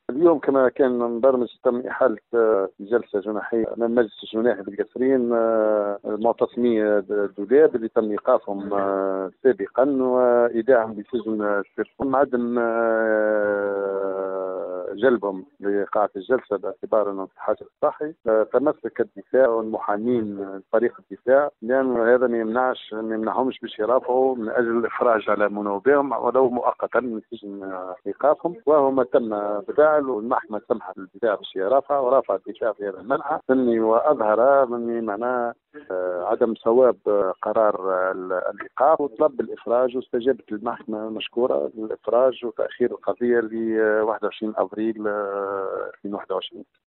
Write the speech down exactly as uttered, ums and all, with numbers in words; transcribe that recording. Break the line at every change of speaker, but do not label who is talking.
اليوم كما كان مبرمج تم إحالة آه، جلسة جناحية من المجلس الجناحي بالقصرين، آه، المعتصمي الدولاب اللي تم إيقافهم آه، سابقا وإيداعهم بسجن السرطان، عدم آه، جلبهم لقاعة الجلسة باعتبار أنهم في حاجة صحي. آه، تمسك الدفاع والمحامين فريق الدفاع، لأن هذا ما يمنعش ما يمنعهمش باش يرافعوا من أجل الإخراج على منوبهم ولو مؤقتا من سجن آه، إيقافهم، وهو ما تم بالفعل، والمحكمة سمحت للدفاع باش يرافع، ورافع الدفاع في هذا المنع مني، وأظهر مني معناه آه، عدم صواب آه، قرار آه، الإيقاف، وطلب الإخراج، واستجابت المحكمة المشكورة بالإخراج وتأخير القضية ل واحد وعشرين أبريل آه، ألفين وواحد وعشرين.